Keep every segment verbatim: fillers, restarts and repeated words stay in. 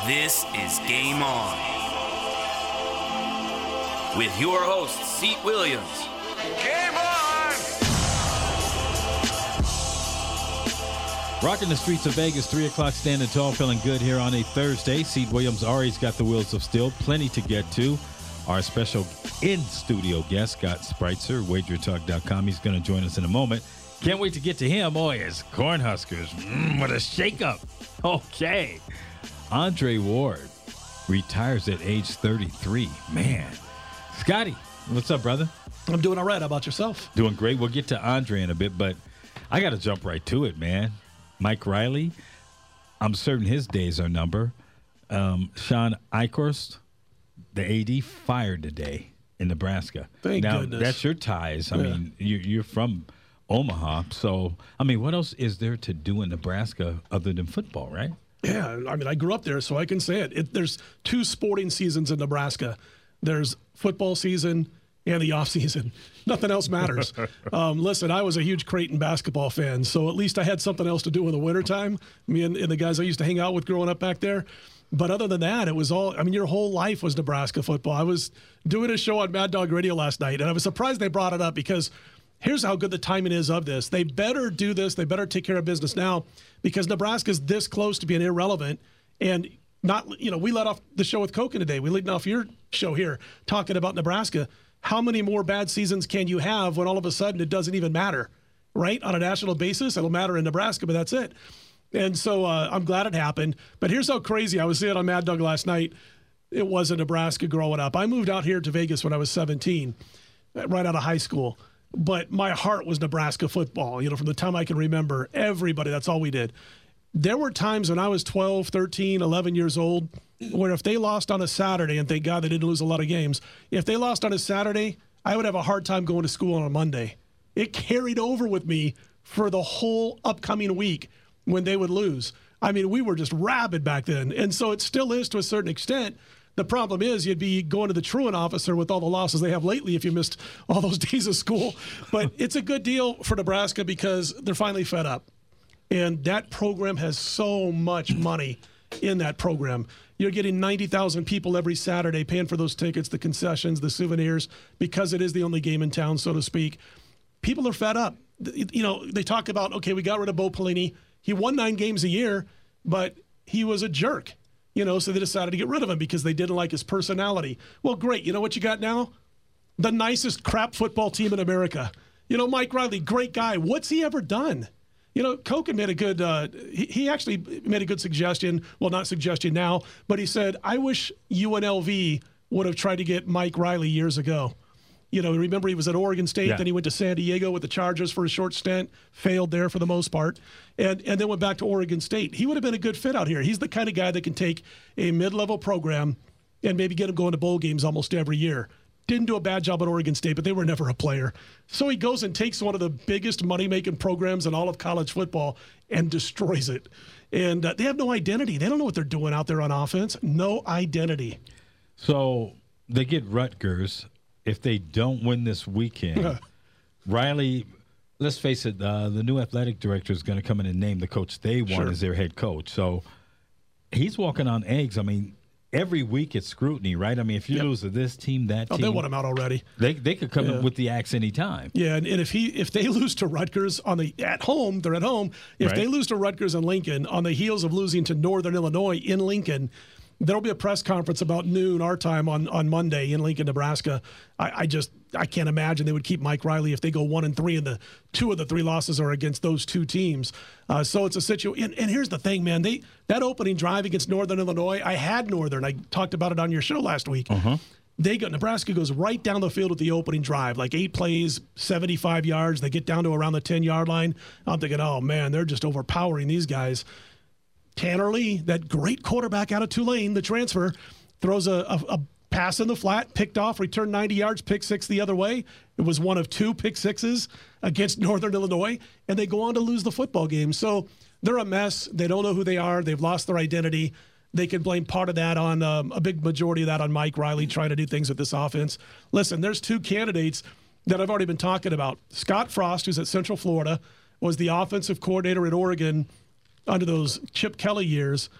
This is Game On. With your host, Seat Williams. Game on! Rocking the streets of Vegas, three o'clock, standing tall, feeling good here on a Thursday. Seat Williams already got the wheels of steel, plenty to get to. Our special in-studio guest, Scott Spreitzer, wager talk dot com. He's going to join us in a moment. Can't wait to get to him. Oh, yes, Cornhuskers. Mm, what a shakeup. Okay. Andre Ward retires at age thirty-three. Man. Scotty, what's up, brother? I'm doing all right. How about yourself? Doing great. We'll get to Andre in a bit, but I got to jump right to it, man. Mike Riley, I'm certain his days are numbered. Um, Sean Eichhorst, the A D, fired today in Nebraska. Thank now, goodness. That's your ties. I Yeah. mean, you, you're from Omaha. So, I mean, what else is there to do in Nebraska other than football, right? Yeah, I mean, I grew up there, so I can say it. it there's two sporting seasons in Nebraska. There's football season and the off season. Nothing else matters. um, listen, I was a huge Creighton basketball fan, so at least I had something else to do in the wintertime, me and, and the guys I used to hang out with growing up back there. But other than that, it was all, I mean, your whole life was Nebraska football. I was doing a show on Mad Dog Radio last night, and I was surprised they brought it up because here's how good the timing is of this. They better do this. They better take care of business now because Nebraska's this close to being irrelevant. And not, you know, we let off the show with Koken today. We leading off your show here talking about Nebraska. How many more bad seasons can you have when all of a sudden it doesn't even matter, right? On a national basis, it'll matter in Nebraska, but that's it. And so uh, I'm glad it happened. But here's how crazy. I was seeing on Mad Dog last night. It was in Nebraska growing up. I moved out here to Vegas when I was seventeen, right out of high school. But my heart was Nebraska football. You know, from the time I can remember, everybody, that's all we did. There were times when I was twelve, thirteen, eleven years old where if they lost on a Saturday, and thank God they didn't lose a lot of games, if they lost on a Saturday, I would have a hard time going to school on a Monday. It carried over with me for the whole upcoming week when they would lose. I mean, we were just rabid back then. And so it still is to a certain extent. The problem is you'd be going to the truant officer with all the losses they have lately if you missed all those days of school. But it's a good deal for Nebraska because they're finally fed up. And that program has so much money in that program. You're getting ninety thousand people every Saturday paying for those tickets, the concessions, the souvenirs, because it is the only game in town, so to speak. People are fed up. You know, they talk about, okay, we got rid of Bo Pelini. He won nine games a year, but he was a jerk. You know, so they decided to get rid of him because they didn't like his personality. Well, great. You know what you got now? The nicest crap football team in America. You know, Mike Riley, great guy. What's he ever done? You know, Koken made a good, uh, he, he actually made a good suggestion. Well, not suggestion now, but he said, I wish U N L V would have tried to get Mike Riley years ago. You know, remember he was at Oregon State, yeah. Then he went to San Diego with the Chargers for a short stint, failed there for the most part, and, and then went back to Oregon State. He would have been a good fit out here. He's the kind of guy that can take a mid-level program and maybe get him going to bowl games almost every year. Didn't do a bad job at Oregon State, but they were never a player. So he goes and takes one of the biggest money-making programs in all of college football and destroys it. And uh, they have no identity. They don't know what they're doing out there on offense. No identity. So they get Rutgers. If they don't win this weekend, Riley, let's face it, uh, the new athletic director is going to come in and name the coach they want Sure. as their head coach. So he's walking on eggs. I mean, every week it's scrutiny, right? I mean, if you Yep. lose to this team, that Oh, team. they want him out already. They, they could come Yeah. in with the axe anytime. Yeah, and, and if he if they lose to Rutgers on the at home, they're at home. If Right. they lose to Rutgers in Lincoln on the heels of losing to Northern Illinois in Lincoln, there'll be a press conference about noon our time on, on Monday in Lincoln, Nebraska. I, I just I can't imagine they would keep Mike Riley if they go one and three, and the two of the three losses are against those two teams. Uh, so it's a situation. And, and here's the thing, man. They that opening drive against Northern Illinois, I had Northern. I talked about it on your show last week. Uh-huh. They go Nebraska goes right down the field with the opening drive, like eight plays, seventy-five yards. They get down to around the ten-yard line. I'm thinking, oh man, they're just overpowering these guys. Tanner Lee, that great quarterback out of Tulane, the transfer, throws a, a, a pass in the flat, picked off, returned ninety yards, pick six the other way. It was one of two pick sixes against Northern Illinois, and they go on to lose the football game. So they're a mess. They don't know who they are. They've lost their identity. They can blame part of that on um, a big majority of that on Mike Riley trying to do things with this offense. Listen, there's two candidates that I've already been talking about. Scott Frost, who's at Central Florida, was the offensive coordinator at Oregon under those Chip Kelly years.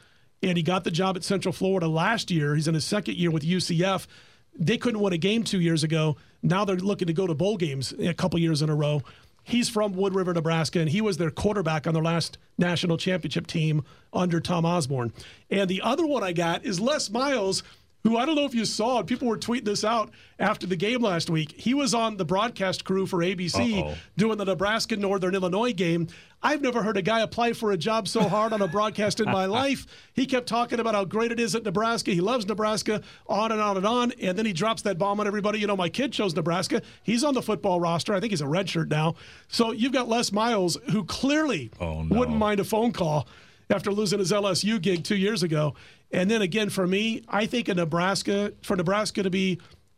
and he got the job at Central Florida last year. He's in his second year with U C F. They couldn't win a game two years ago. Now they're looking to go to bowl games a couple years in a row. He's from Wood River, Nebraska, and he was their quarterback on their last national championship team under Tom Osborne. And the other one I got is Les Miles, who I don't know if you saw, and people were tweeting this out after the game last week. He was on the broadcast crew for A B C Uh-oh. doing the Nebraska Northern Illinois game. I've never heard a guy apply for a job so hard on a broadcast in my life. He kept talking about how great it is at Nebraska. He loves Nebraska, on and on and on. And then he drops that bomb on everybody. You know, my kid chose Nebraska. He's on the football roster. I think he's a redshirt now. So you've got Les Miles, who clearly oh, no. wouldn't mind a phone call after losing his L S U gig two years ago. And then again, for me, I think in Nebraska, for Nebraska to be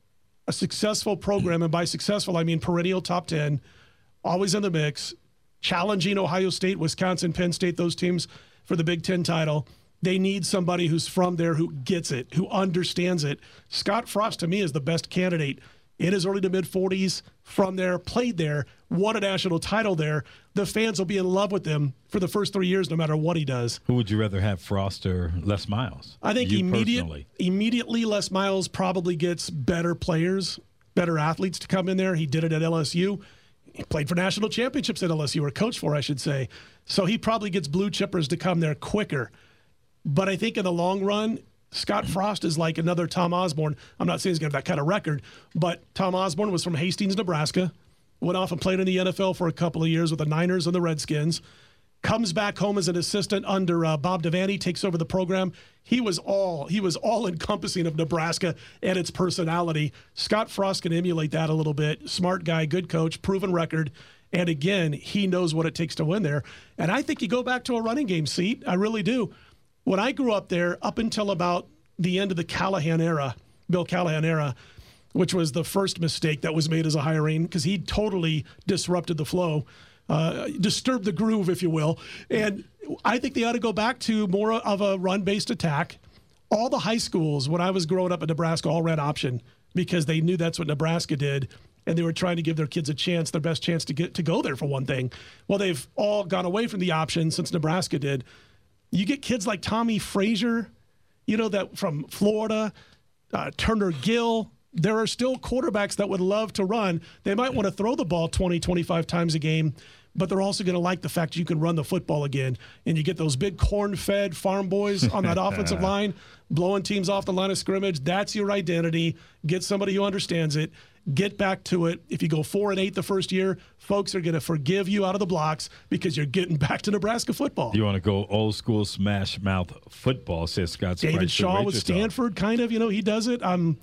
a successful program, and by successful, I mean perennial top ten, always in the mix, challenging Ohio State, Wisconsin, Penn State, those teams for the Big Ten title, they need somebody who's from there, who gets it, who understands it. Scott Frost, to me, is the best candidate in his early to mid-forties, from there, played there, won a national title there. The fans will be in love with him for the first three years no matter what he does. Who would you rather have, Frost or Les Miles? I think you immediate, personally. immediately Les Miles probably gets better players, better athletes to come in there. He did it at L S U. He played for national championships at L S U, or coached for, I should say. So he probably gets blue chippers to come there quicker. But I think in the long run, Scott Frost is like another Tom Osborne. I'm not saying he's going to have that kind of record, but Tom Osborne was from Hastings, Nebraska, went off and played in the N F L for a couple of years with the Niners and the Redskins, comes back home as an assistant under uh, Bob Devaney, takes over the program. He was all he was all encompassing of Nebraska and its personality. Scott Frost can emulate that a little bit. Smart guy, good coach, proven record. And again, he knows what it takes to win there. And I think you go back to a running game seat. I really do. When I grew up there, up until about the end of the Callahan era, Bill Callahan era, which was the first mistake that was made as a hiring, because he totally disrupted the flow, uh, disturbed the groove, if you will. And I think they ought to go back to more of a run-based attack. All the high schools, when I was growing up in Nebraska, all ran option because they knew that's what Nebraska did, and they were trying to give their kids a chance, their best chance to get to go there for one thing. Well, they've all gone away from the option since Nebraska did. You get kids like Tommy Frazier, you know, that from Florida, uh, Turner Gill. There are still quarterbacks that would love to run. They might want to throw the ball twenty, twenty-five times a game, but they're also going to like the fact you can run the football again. And you get those big corn-fed farm boys on that offensive line, blowing teams off the line of scrimmage. That's your identity. Get somebody who understands it. Get back to it. If you go four and eight the first year, folks are going to forgive you out of the blocks because you're getting back to Nebraska football. You want to go old school smash mouth football, says Scott Spricer. David Shaw with Stanford, kind of, you know, he does it. Um,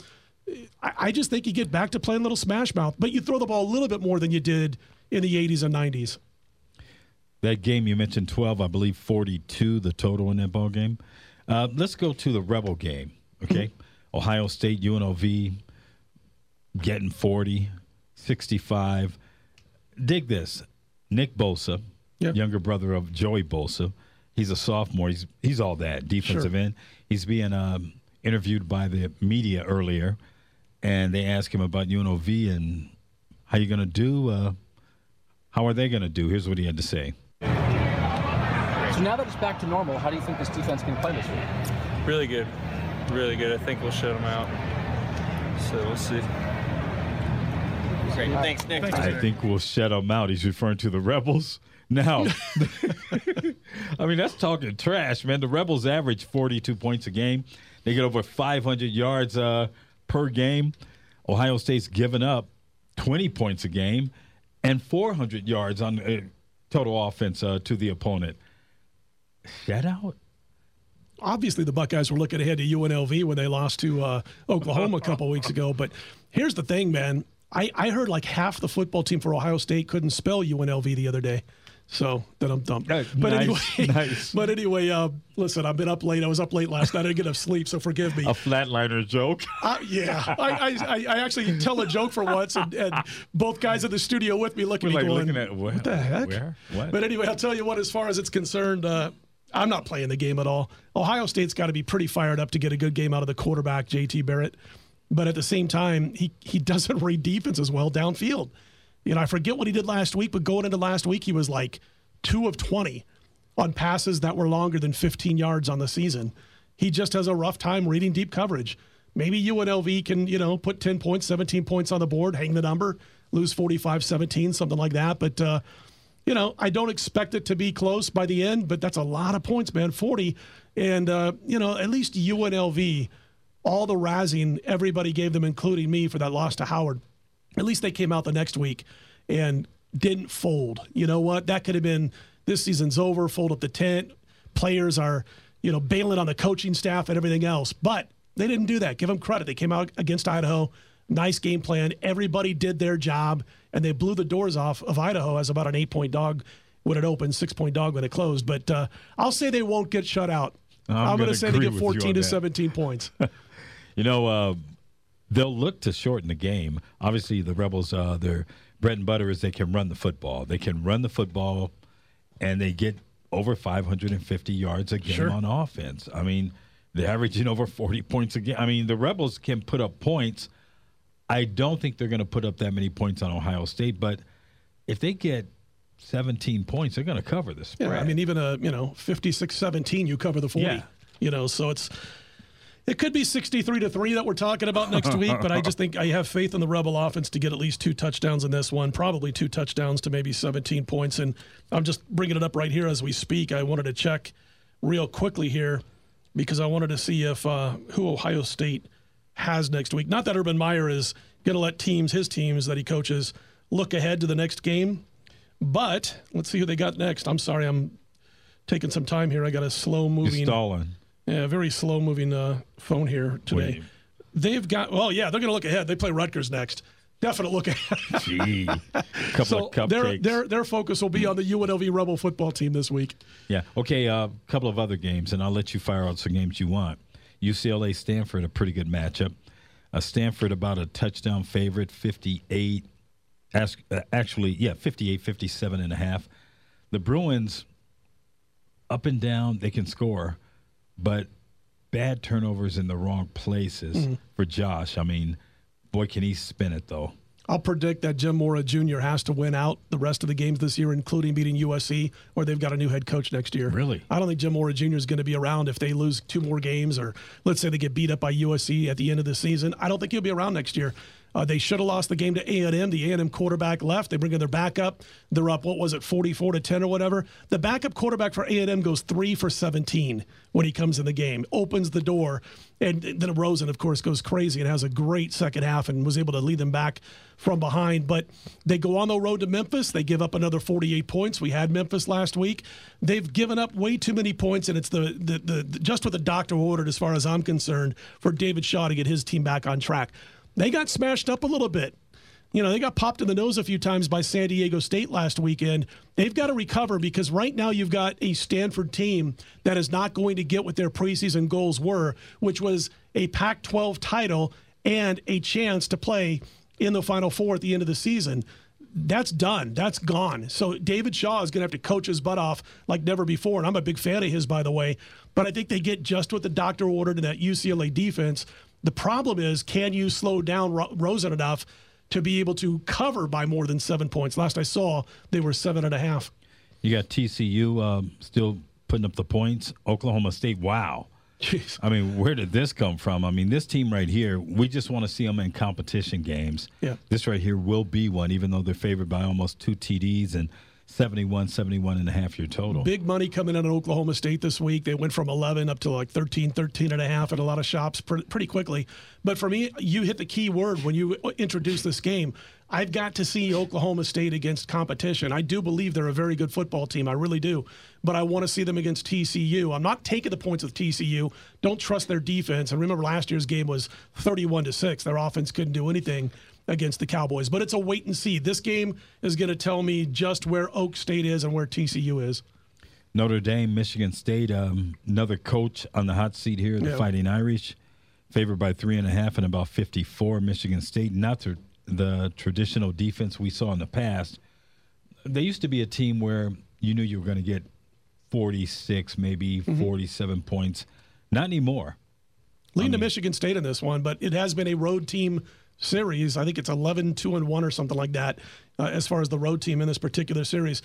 I, I just think you get back to playing a little smash mouth, but you throw the ball a little bit more than you did in the eighties and nineties. That game you mentioned, twelve, I believe forty-two, the total in that ball game. Uh, let's go to the Rebel game, okay? Mm-hmm. Ohio State, U N L V. Getting forty, sixty-five. Dig this. Nick Bosa, yep. younger brother of Joey Bosa. He's a sophomore. He's he's all that, defensive sure. end. He's being um, interviewed by the media earlier, and they ask him about U N L V and how you going to do. Uh, how are they going to do? Here's what he had to say. So now that it's back to normal, how do you think this defense can play this week? Really good. Really good. I think we'll shut them out. So we'll see. Great. Thanks, Nick. Thanks, I think we'll shut them out. He's referring to the Rebels. Now, I mean, that's talking trash, man. The Rebels average forty-two points a game. They get over five hundred yards uh, per game. Ohio State's given up twenty points a game and four hundred yards on uh, total offense uh, to the opponent. Shutout? Obviously, the Buckeyes were looking ahead to U N L V when they lost to uh, Oklahoma a couple weeks ago. But here's the thing, man. I, I heard like half the football team for Ohio State couldn't spell U N L V the other day. So then I'm dumb. Uh, but nice, anyway, nice. but anyway, uh, listen, I've been up late. I was up late last night. I didn't get enough sleep, so forgive me. A flatliner joke. Uh, yeah, I, I I actually tell a joke for once, and, and both guys in the studio with me look at We're me like going, looking at what, what the heck? Where? What? But anyway, I'll tell you what, as far as it's concerned, uh, I'm not playing the game at all. Ohio State's got to be pretty fired up to get a good game out of the quarterback, J T Barrett. But at the same time, he, he doesn't read defense as well downfield. You know, I forget what he did last week, but going into last week, he was like two of twenty on passes that were longer than fifteen yards on the season. He just has a rough time reading deep coverage. Maybe U N L V can, you know, put ten points, seventeen points on the board, hang the number, lose forty-five seventeen, something like that. But, uh, you know, I don't expect it to be close by the end, but that's a lot of points, man, forty. And, uh, you know, at least U N L V, all the razzing everybody gave them, including me, for that loss to Howard, at least they came out the next week and didn't fold. You know what? That could have been, this season's over, fold up the tent. Players are, you know, bailing on the coaching staff and everything else. But they didn't do that. Give them credit. They came out against Idaho. Nice game plan. Everybody did their job, and they blew the doors off of Idaho as about an eight-point dog when it opened, six-point dog when it closed. But uh, I'll say they won't get shut out. I'm, I'm going to say they get fourteen to that. seventeen points. You know, uh, they'll look to shorten the game. Obviously, the Rebels, uh, their bread and butter is they can run the football. They can run the football, and they get over five hundred fifty yards a game Sure. on offense. I mean, they're averaging over forty points a game. I mean, the Rebels can put up points. I don't think they're going to put up that many points on Ohio State, but if they get seventeen points, they're going to cover the spread. Yeah, I mean, even a, you know, fifty-six seventeen, you cover the forty. Yeah. You know, so it's it could be sixty-three to three that we're talking about next week, but I just think I have faith in the Rebel offense to get at least two touchdowns in this one, probably two touchdowns to maybe seventeen points. And I'm just bringing it up right here as we speak. I wanted to check real quickly here because I wanted to see if uh, who Ohio State has next week. Not that Urban Meyer is going to let teams, his teams that he coaches, look ahead to the next game, but let's see who they got next. I'm sorry, I'm taking some time here. I got a slow moving. You're stalling. Yeah, very slow-moving uh, phone here today. Wait. They've got, well, yeah, they're going to look ahead. They play Rutgers next. Definite look ahead. Gee, couple So of their, cupcakes. their their focus will be on the U N L V Rebel football team this week. Yeah. Okay. A uh, couple of other games, and I'll let you fire out some games you want. U C L A Stanford, a pretty good matchup. Uh, Stanford about a touchdown favorite, fifty-eight. Ask, uh, actually, yeah, fifty-eight, fifty-seven and a half. The Bruins, up and down, they can score, but bad turnovers in the wrong places mm-hmm. for Josh. I mean, boy, can he spin it, though. I'll predict that Jim Mora Junior has to win out the rest of the games this year, including beating U S C, or they've got a new head coach next year. Really? I don't think Jim Mora Junior is going to be around if they lose two more games, or let's say they get beat up by U S C at the end of the season. I don't think he'll be around next year. Uh, they should have lost the game to A and M. The A and M quarterback left. They bring in their backup. They're up, what was it, forty-four to ten or whatever. The backup quarterback for A and M goes three for seventeen when he comes in the game, opens the door. And then Rosen, of course, goes crazy and has a great second half and was able to lead them back from behind. But they go on the road to Memphis. They give up another forty-eight points. We had Memphis last week. They've given up way too many points, and it's the, the, the, the just what the doctor ordered, as far as I'm concerned, for David Shaw to get his team back on track. They got smashed up a little bit. You know, they got popped in the nose a few times by San Diego State last weekend. They've got to recover because right now you've got a Stanford team that is not going to get what their preseason goals were, which was a Pac twelve title and a chance to play in the Final Four at the end of the season. That's done. That's gone. So David Shaw is going to have to coach his butt off like never before, and I'm a big fan of his, by the way. But I think they get just what the doctor ordered in that U C L A defense. The problem is, can you slow down Ro- Rosen enough to be able to cover by more than seven points? Last I saw, they were seven and a half. You got T C U um, still putting up the points. Oklahoma State, wow. Jeez. I mean, where did this come from? I mean, this team right here, we just want to see them in competition games. Yeah. This right here will be one, even though they're favored by almost two T Ds and seventy-one, seventy-one and a half your total. Big money coming in at Oklahoma State this week. They went from eleven up to like thirteen, thirteen and a half at a lot of shops pretty, pretty quickly. But for me, you hit the key word when you introduce this game. I've got to see Oklahoma State against competition. I do believe they're a very good football team. I really do. But I want to see them against T C U. I'm not taking the points with T C U. Don't trust their defense. And remember, last year's game was thirty-one to six. Their offense couldn't do anything against the Cowboys. But it's a wait and see. This game is going to tell me just where Oak State is and where T C U is. Notre Dame, Michigan State, um, another coach on the hot seat here, the yeah. Fighting Irish, favored by three and a half and about fifty-four. Michigan State, not the, the traditional defense we saw in the past. They used to be a team where you knew you were going to get forty-six, maybe mm-hmm. forty-seven points. Not anymore. Lean I mean, to Michigan State in this one, but it has been a road team series. I think it's eleven two and one or something like that uh, as far as the road team in this particular series.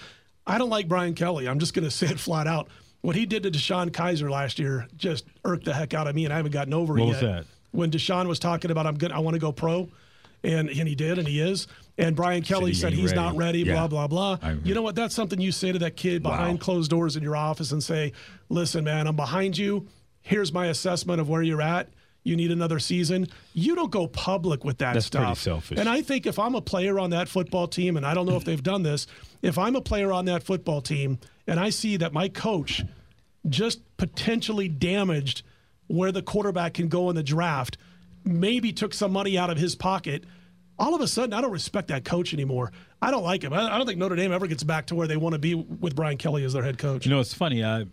I don't like Brian Kelly. I'm just going to say it flat out. What he did to Deshaun Kaiser last year just irked the heck out of me, and I haven't gotten over it What yet. was that? When Deshaun was talking about, I'm good, I want to go pro, and, and he did, and he is. And Brian Kelly he said ain't he's ready. not ready, Yeah. blah, blah, blah. I agree. You know what? That's something you say to that kid behind Wow. closed doors in your office and say, listen, man, I'm behind you. Here's my assessment of where you're at. You need another season. You don't go public with that That's stuff. pretty selfish. And I think if I'm a player on that football team, and I don't know if they've done this, if I'm a player on that football team and I see that my coach just potentially damaged where the quarterback can go in the draft, maybe took some money out of his pocket, all of a sudden I don't respect that coach anymore. I don't like him. I I don't think Notre Dame ever gets back to where they want to be with Brian Kelly as their head coach. You know, it's funny. I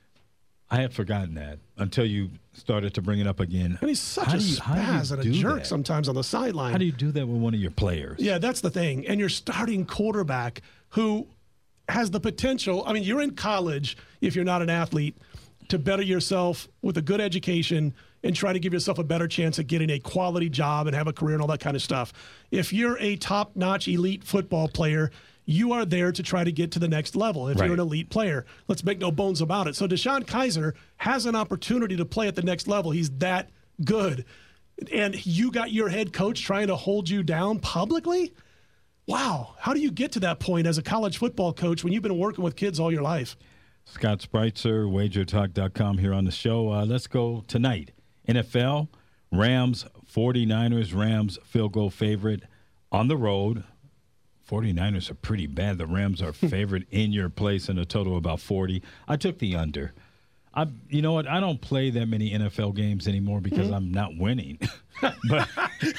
I had forgotten that until you started to bring it up again. And he's such How a do you- how do you spaz and a do jerk that? sometimes on the sideline. How do you do that with one of your players? Yeah, that's the thing. And your starting quarterback who has the potential. I mean, you're in college, if you're not an athlete, to better yourself with a good education and try to give yourself a better chance at getting a quality job and have a career and all that kind of stuff. If you're a top-notch elite football player, you are there to try to get to the next level if Right. you're an elite player. Let's make no bones about it. So Deshaun Kaiser has an opportunity to play at the next level. He's that good. And you got your head coach trying to hold you down publicly? Wow. How do you get to that point as a college football coach when you've been working with kids all your life? Scott Spreitzer, wager talk dot com here on the show. Uh, let's go tonight. N F L, Rams, 49ers, Rams field goal favorite on the road. 49ers are pretty bad. The Rams are favored in your place in a total of about forty. I took the under. I, you know what? I don't play that many N F L games anymore because Mm-hmm. I'm not winning. but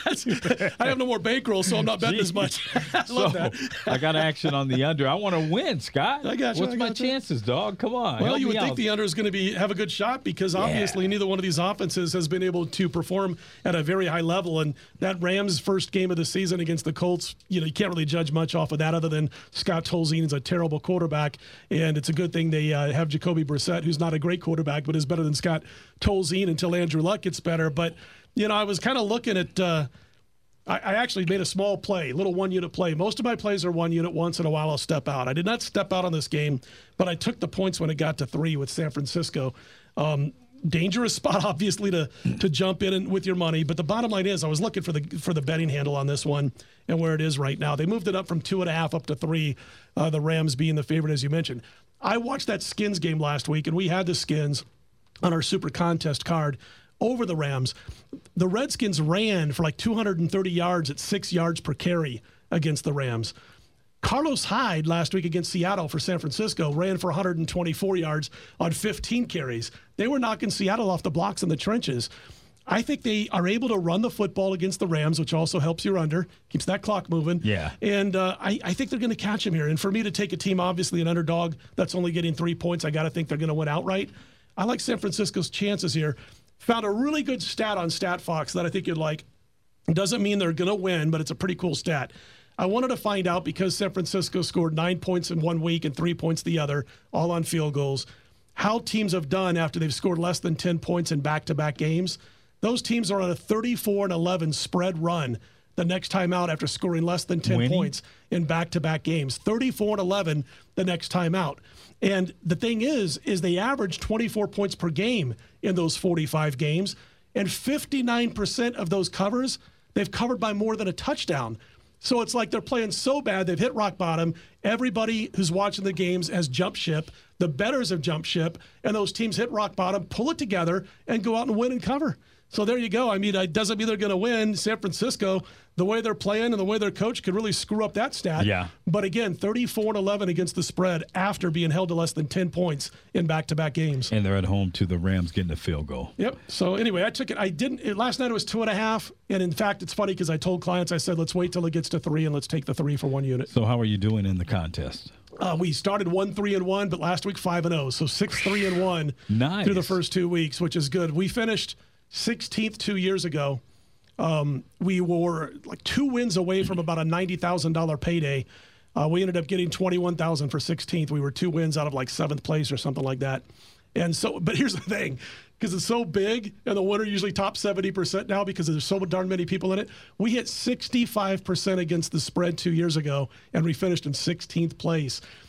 I have no more bankroll, so I'm not betting as much. I love so that. I got action on the under. I want to win, Scott. I got you, What's I my got you. chances, dog? Come on. Well, help you me would think out. the under is going to be have a good shot because obviously neither one of these offenses has been able to perform at a very high level. And that Rams' first game of the season against the Colts, you know, you can't really judge much off of that other than Scott Tolzien is a terrible quarterback. And it's a good thing they uh, have Jacoby Brissett, who's not a great quarterback, but is better than Scott Tolzien until Andrew Luck gets better. But, you know, I was kind of looking at uh, I, I actually made a small play, a little one-unit play. Most of my plays are one unit. Once in a while, I'll step out. I did not step out on this game, but I took the points when it got to three with San Francisco. Um, dangerous spot, obviously, to to jump in and, with your money. But the bottom line is, I was looking for the for the betting handle on this one and where it is right now. They moved it up from two and a half up to three. Uh, the Rams being the favorite, as you mentioned. I watched that Skins game last week, and we had the Skins on our Super Contest card over the Rams. The Redskins ran for like two hundred thirty yards at six yards per carry against the Rams. Carlos Hyde last week against Seattle for San Francisco ran for one hundred twenty-four yards on fifteen carries. They were knocking Seattle off the blocks in the trenches. I think they are able to run the football against the Rams, which also helps your under, keeps that clock moving. Yeah. And uh, I, I think they're going to catch him here. And for me to take a team, obviously an underdog that's only getting three points, I got to think they're going to win outright. I like San Francisco's chances here. Found a really good stat on StatFox that I think you'd like. It doesn't mean they're going to win, but it's a pretty cool stat. I wanted to find out, because San Francisco scored nine points in one week and three points the other, all on field goals, how teams have done after they've scored less than ten points in back-to-back games. Those teams are on a thirty-four and eleven spread run the next time out after scoring less than ten Winning? points in back-to-back games. thirty-four and eleven the next time out. And the thing is, is they average twenty-four points per game in those forty-five games, and fifty-nine percent of those covers, they've covered by more than a touchdown. So it's like they're playing so bad, they've hit rock bottom. Everybody who's watching the games has jumped ship. The bettors have jumped ship, and those teams hit rock bottom, pull it together, and go out and win and cover. So there you go. I mean, it doesn't mean they're going to win. San Francisco, the way they're playing and the way their coach could really screw up that stat. Yeah. But again, thirty-four and eleven against the spread after being held to less than ten points in back-to-back games. And they're at home to the Rams getting a field goal. Yep. So anyway, I took it. I didn't. It, last night it was two and a half. And in fact, it's funny because I told clients, I said, let's wait till it gets to three and let's take the three for one unit. So how are you doing in the contest? Uh, we started one, three, and one, but last week five and zero. So six, three, and one Nice. through the first two weeks, which is good. We finished sixteenth two years ago. Um, we were like two wins away from about a ninety thousand dollars payday. Uh, we ended up getting twenty-one thousand dollars for sixteenth. We were two wins out of like seventh place or something like that. And so, but here's the thing, because it's so big and the winner usually top seventy percent now because there's so darn many people in it. We hit sixty-five percent against the spread two years ago, and we finished in sixteenth place.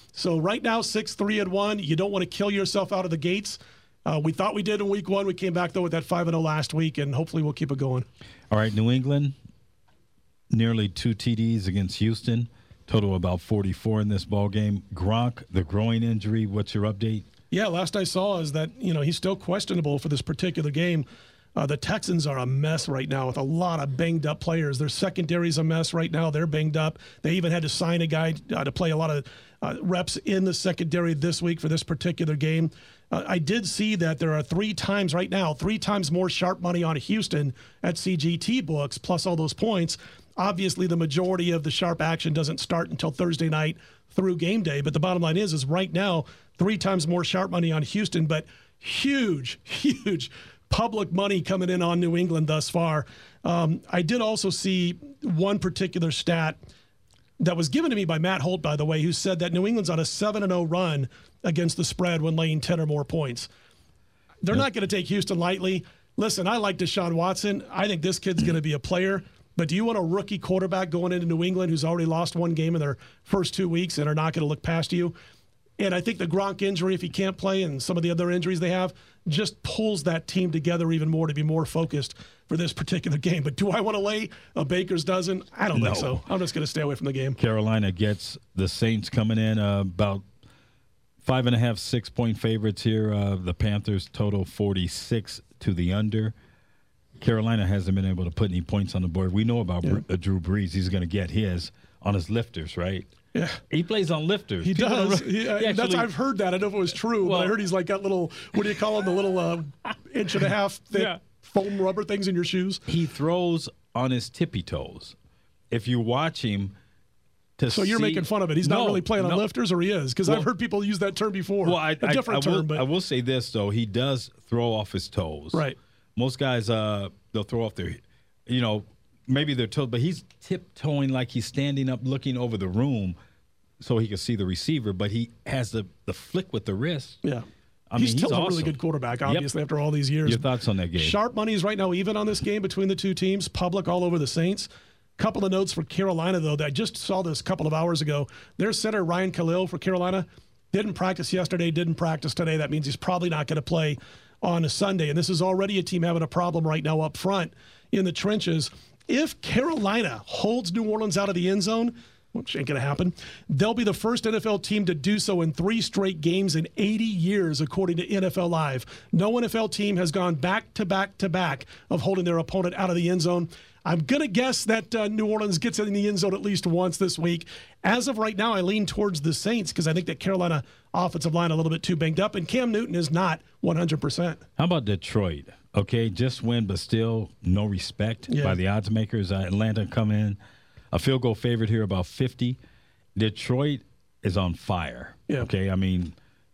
So right now, six, three, and one. You don't want to kill yourself out of the gates. Uh, we thought we did in week one. We came back, though, with that five and oh last week, and hopefully we'll keep it going. All right, New England, nearly two T Ds against Houston. Total about forty-four in this ball game. Gronk, the groin injury, what's your update? Yeah, last I saw is that, you know, he's still questionable for this particular game. Uh, the Texans are a mess right now with a lot of banged-up players. Their secondary's a mess right now. They're banged up. They even had to sign a guy uh, to play a lot of uh, reps in the secondary this week for this particular game. Uh, I did see that there are three times right now, three times more sharp money on Houston at C G T books, plus all those points. Obviously, the majority of the sharp action doesn't start until Thursday night through game day. But the bottom line is, is right now, three times more sharp money on Houston, but huge, huge public money coming in on New England thus far. Um, I did also see one particular stat that was given to me by Matt Holt, by the way, who said that New England's on a seven and oh run against the spread when laying ten or more points. They're yep. not going to take Houston lightly. Listen, I like Deshaun Watson. I think this kid's going to be a player. But do you want a rookie quarterback going into New England who's already lost one game in their first two weeks and are not going to look past you? And I think the Gronk injury, if he can't play, and some of the other injuries they have, just pulls that team together even more to be more focused for this particular game. But do I want to lay a baker's dozen? I don't no. think so. I'm just going to stay away from the game. Carolina gets the Saints coming in uh, about five and a half, six-point favorites here. Uh, the Panthers total forty-six to the under. Carolina hasn't been able to put any points on the board. We know about yeah. uh, Drew Brees. He's going to get his on his lifters, right? Yeah, he plays on lifters. He People does. He, he, uh, he actually, that's I've heard that. I don't know if it was true, well, but I heard he's like got little. What do you call them? The little uh, inch and a half thick yeah. foam rubber things in your shoes. He throws on his tippy toes. If you watch him, to so you're see, making fun of it. He's no, not really playing no. on lifters, or he is? Because well, I've heard people use that term before. Well, I, a different I, I will, term, but I will say this though: he does throw off his toes. Right. Most guys, uh, they'll throw off their, you know, maybe their toes, but he's tiptoeing like he's standing up, looking over the room, so he can see the receiver. But he has the the flick with the wrist. Yeah. I he's mean, still he's a awesome. really good quarterback, obviously, yep. after all these years. Your thoughts on that game? Sharp money is right now even on this game between the two teams. Public all over the Saints. Couple of notes for Carolina, though, that I just saw this a couple of hours ago. Their center, Ryan Khalil for Carolina, didn't practice yesterday, didn't practice today. That means he's probably not going to play on a Sunday. And this is already a team having a problem right now up front in the trenches. If Carolina holds New Orleans out of the end zone, which ain't going to happen, they'll be the first N F L team to do so in three straight games in eighty years, according to N F L Live. No N F L team has gone back to back to back of holding their opponent out of the end zone. I'm going to guess that uh, New Orleans gets in the end zone at least once this week. As of right now, I lean towards the Saints because I think that Carolina offensive line a little bit too banged up, and Cam Newton is not one hundred percent. How about Detroit? Okay, just win, but still no respect yeah. by the odds makers. Uh, Atlanta come in a field goal favorite here, about fifty. Detroit is on fire. Yeah. Okay, I mean,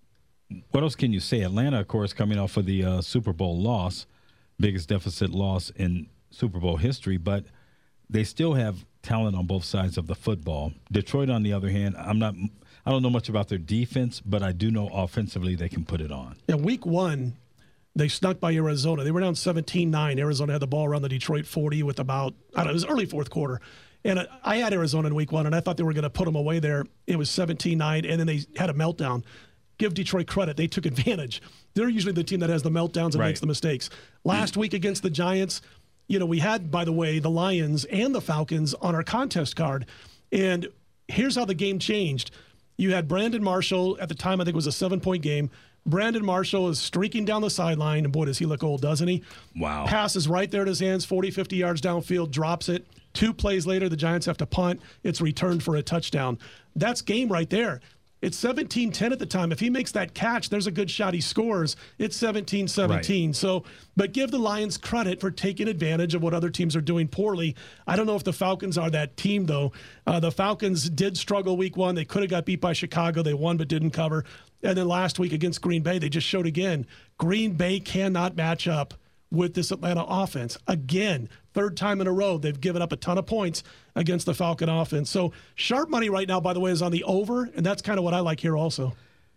what else can you say? Atlanta, of course, coming off of the uh, Super Bowl loss, biggest deficit loss in Super Bowl history, but they still have talent on both sides of the football. Detroit, on the other hand, I'm not. I don't know much about their defense, but I do know offensively they can put it on. Yeah, week one, they snuck by Arizona. They were down seventeen nine. Arizona had the ball around the Detroit forty with about, I don't know, it was early fourth quarter. And I had Arizona in week one, and I thought they were going to put them away there. It was seventeen nine, and then they had a meltdown. Give Detroit credit. They took advantage. They're usually the team that has the meltdowns and right. makes the mistakes. Last week against the Giants, you know, we had, by the way, the Lions and the Falcons on our contest card. And here's how the game changed. You had Brandon Marshall, at the time I think it was a seven-point game. Brandon Marshall is streaking down the sideline, and boy, does he look old, doesn't he? Wow. Passes right there in his hands, forty, fifty yards downfield, drops it. Two plays later, the Giants have to punt. It's returned for a touchdown. That's game right there. It's seventeen ten at the time. If he makes that catch, there's a good shot he scores. It's seventeen seventeen. Right. So, but give the Lions credit for taking advantage of what other teams are doing poorly. I don't know if the Falcons are that team, though. Uh, the Falcons did struggle week one. They could have got beat by Chicago. They won but didn't cover. And then last week against Green Bay, they just showed again, Green Bay cannot match up with this Atlanta offense. Again, third time in a row, they've given up a ton of points against the Falcon offense. So sharp money right now, by the way, is on the over, and that's kind of what I like here also.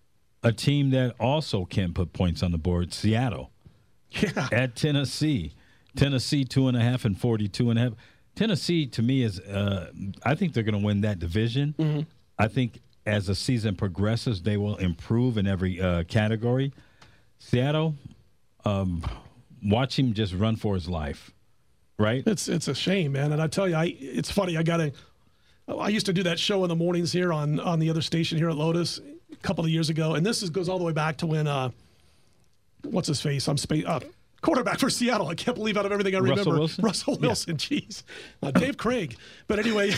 A team that also can put points on the board, Seattle. Yeah. At Tennessee. Tennessee, two and a half and forty-two and a half. Tennessee, to me, is, uh, I think they're going to win that division. Mm-hmm. I think as the season progresses, they will improve in every uh, category. Seattle, um, watch him just run for his life, right? It's it's a shame, man. And I tell you, I it's funny. I got a. I used to do that show in the mornings here on on the other station here at Lotus a couple of years ago, and this is, goes all the way back to when uh, what's his face? I'm spa- uh, quarterback for Seattle. I can't believe out of everything I remember. Russell Wilson. Russell Wilson. Yeah. Jeez, uh, Dave Craig. But anyway,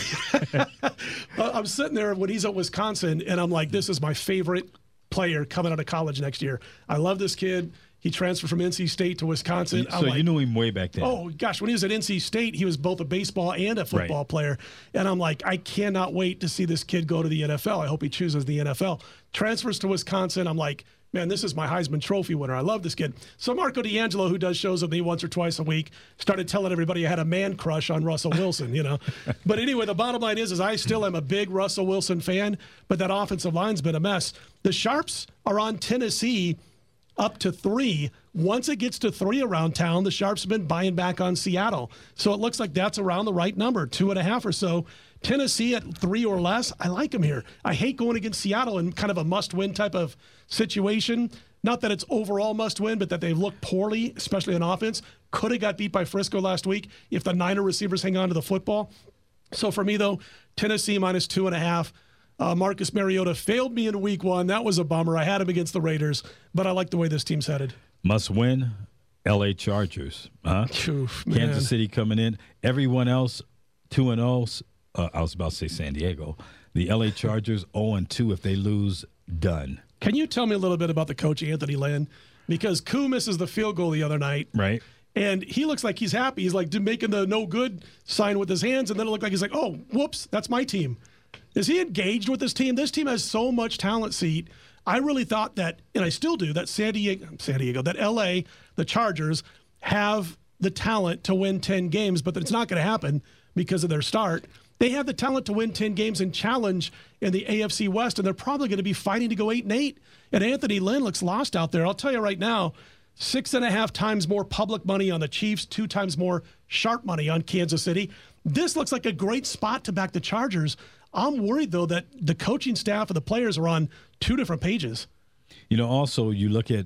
I'm sitting there when he's at Wisconsin, and I'm like, this is my favorite player coming out of college next year. I love this kid. He transferred from N C State to Wisconsin. So I'm like, you knew him way back then. Oh, gosh. When he was at N C State, he was both a baseball and a football Right. player. And I'm like, I cannot wait to see this kid go to the N F L. I hope he chooses the N F L. Transfers to Wisconsin. I'm like, man, this is my Heisman Trophy winner. I love this kid. So Marco D'Angelo, who does shows with me once or twice a week, started telling everybody I had a man crush on Russell Wilson, you know. But anyway, the bottom line is, is I still am a big Russell Wilson fan, but that offensive line's been a mess. The Sharps are on Tennessee up to three. Once it gets to three around town, the Sharps have been buying back on Seattle. So it looks like that's around the right number, two and a half or so. Tennessee at three or less, I like them here. I hate going against Seattle in kind of a must-win type of situation. Not that it's overall must-win, but that they've looked poorly, especially on offense. Could have got beat by Frisco last week if the Niner receivers hang on to the football. So for me, though, Tennessee minus two and a half. Uh, Marcus Mariota failed me in week one. That was a bummer. I had him against the Raiders, but I like the way this team's headed. Must win, L A Chargers. Huh? Oof, man. Kansas City coming in. Everyone else, two and oh. Uh, I was about to say San Diego. The L A Chargers, oh and two. If they lose, done. Can you tell me a little bit about the coach, Anthony Lynn? Because Koo misses the field goal the other night. Right. And he looks like he's happy. He's like making the no good sign with his hands. And then it looked like he's like, oh, whoops, that's my team. Is he engaged with this team? This team has so much talent, Seat. I really thought that, and I still do, that San Diego, San Diego, that L A, the Chargers, have the talent to win ten games, but it's not going to happen because of their start. They have the talent to win ten games and challenge in the A F C West, and they're probably going to be fighting to go eight and eight. And Anthony Lynn looks lost out there. I'll tell you right now, six and a half times more public money on the Chiefs, two times more sharp money on Kansas City. This looks like a great spot to back the Chargers. I'm worried, though, that the coaching staff and the players are on two different pages. You know, also, you look at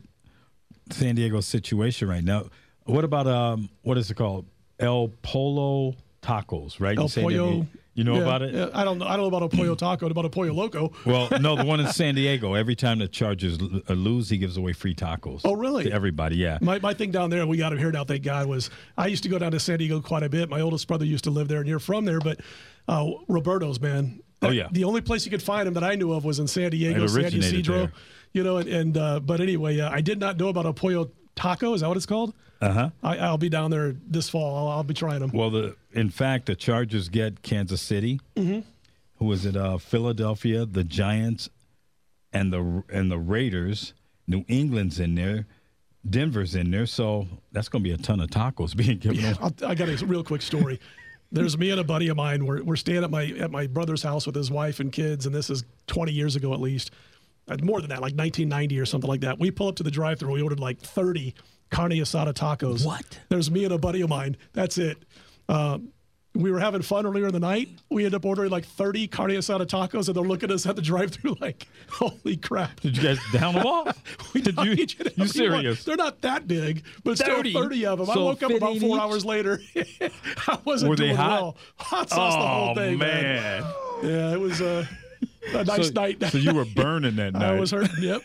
San Diego's situation right now. What about, um, what is it called? El Polo Tacos, right? El You say that- Pollo. You know Yeah, about it? yeah, I don't know. I don't know about a Pollo Taco, about a Pollo Loco. Well, no, the one in San Diego. Every time the Chargers l- uh, lose, he gives away free tacos. Oh, really? To everybody, yeah. My my thing down there, we got him here now, thank God, was I used to go down to San Diego quite a bit. My oldest brother used to live there, and you're from there, but uh, Roberto's, man. Oh, yeah. The only place you could find him that I knew of was in San Diego, It San originated Ysidro. there. You know, and, and uh, but anyway, uh, I did not know about a Pollo Taco. Is that what it's called? Uh-huh. I, I'll be down there this fall. I'll, I'll be trying them. Well, the in fact, the Chargers get Kansas City. Mm-hmm. Who was it? Uh, Philadelphia, the Giants, and the and the Raiders. New England's in there. Denver's in there. So that's going to be a ton of tacos being given Yeah, away. I'll, I got a real quick story. There's me and a buddy of mine. We're, we're staying at my at my brother's house with his wife and kids, and this is twenty years ago at least. Uh, more than that, like nineteen ninety or something like that. We pull up to the drive-thru. We ordered like thirty carne asada tacos. What? There's me and a buddy of mine. That's it. Um, we were having fun earlier in the night. We ended up ordering like thirty carne asada tacos, and they're looking at us at the drive-thru like, holy crap. Did you guys down them all? We Did dug you? each and You every one. serious? They're not that big, but still thirty. thirty of them. I So woke up fit about in four each? hours later. I wasn't Were they doing hot? well. Hot sauce the whole Oh thing, man. man! Yeah, it was uh, a nice so, night. so you were burning that night. I was hurting. Yep.